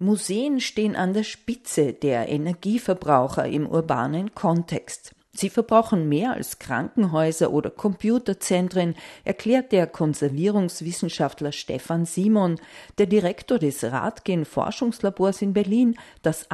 Museen stehen an der Spitze der Energieverbraucher im urbanen Kontext. Sie verbrauchen mehr als Krankenhäuser oder Computerzentren, erklärt der Konservierungswissenschaftler Stefan Simon, der Direktor des Radgen-Forschungslabors in Berlin, das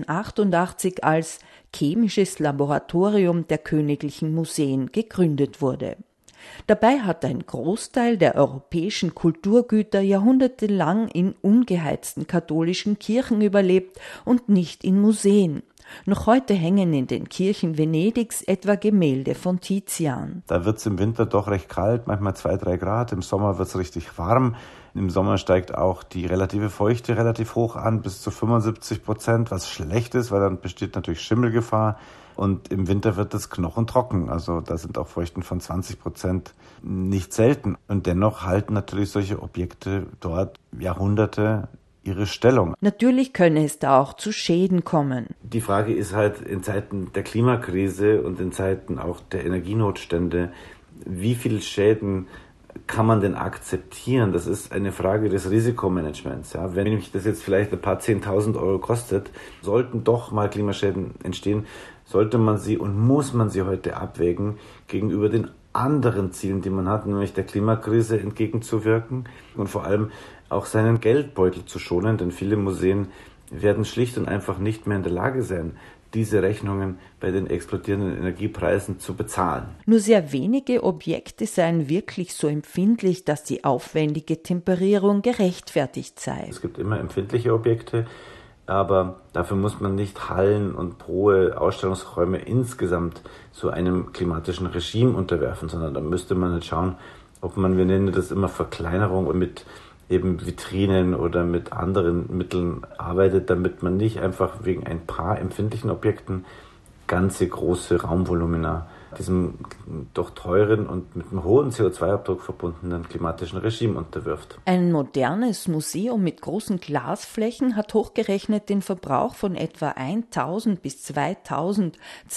1888 als Chemisches Laboratorium der Königlichen Museen gegründet wurde. Dabei hat ein Großteil der europäischen Kulturgüter jahrhundertelang in ungeheizten katholischen Kirchen überlebt und nicht in Museen. Noch heute hängen in den Kirchen Venedigs etwa Gemälde von Tizian. Da wird es im Winter doch recht kalt, manchmal 2-3 Grad. Im Sommer wird es richtig warm. Im Sommer steigt auch die relative Feuchte relativ hoch an, bis zu 75%, was schlecht ist, weil dann besteht natürlich Schimmelgefahr. Und im Winter wird es knochentrocken. Also da sind auch Feuchten von 20% nicht selten. Und dennoch halten natürlich solche Objekte dort Jahrhunderte ihre Stellung. Natürlich könne es da auch zu Schäden kommen. Die Frage ist halt in Zeiten der Klimakrise und in Zeiten auch der Energienotstände, wie viele Schäden kann man denn akzeptieren? Das ist eine Frage des Risikomanagements. Ja, wenn mich das jetzt vielleicht ein paar 10.000 Euro kostet, sollten doch mal Klimaschäden entstehen, sollte man sie und muss man sie heute abwägen gegenüber den anderen Zielen, die man hat, nämlich der Klimakrise entgegenzuwirken und vor allem auch seinen Geldbeutel zu schonen, denn viele Museen werden schlicht und einfach nicht mehr in der Lage sein, diese Rechnungen bei den explodierenden Energiepreisen zu bezahlen. Nur sehr wenige Objekte seien wirklich so empfindlich, dass die aufwendige Temperierung gerechtfertigt sei. Es gibt immer empfindliche Objekte, aber dafür muss man nicht Hallen und hohe Ausstellungsräume insgesamt zu einem klimatischen Regime unterwerfen, sondern da müsste man halt schauen, ob man, wir nennen das immer Verkleinerung, mit eben Vitrinen oder mit anderen Mitteln arbeitet, damit man nicht einfach wegen ein paar empfindlichen Objekten ganze große Raumvolumina diesem doch teuren und mit einem hohen CO2-Abdruck verbundenen klimatischen Regime unterwirft. Ein modernes Museum mit großen Glasflächen hat hochgerechnet den Verbrauch von etwa 1.000 bis 2.000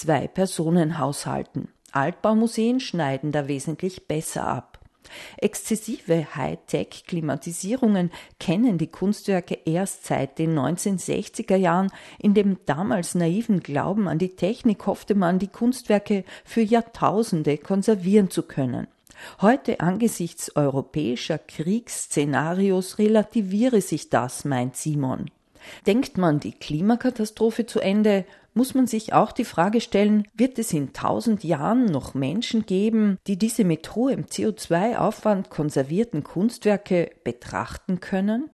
Zwei-Personen-Haushalten. Altbaumuseen schneiden da wesentlich besser ab. Exzessive Hightech-Klimatisierungen kennen die Kunstwerke erst seit den 1960er Jahren. In dem damals naiven Glauben an die Technik hoffte man, die Kunstwerke für Jahrtausende konservieren zu können. Heute angesichts europäischer Kriegsszenarios relativiere sich das, meint Simon. Denkt man die Klimakatastrophe zu Ende, muss man sich auch die Frage stellen, wird es in 1000 Jahren noch Menschen geben, die diese mit hohem CO2-Aufwand konservierten Kunstwerke betrachten können?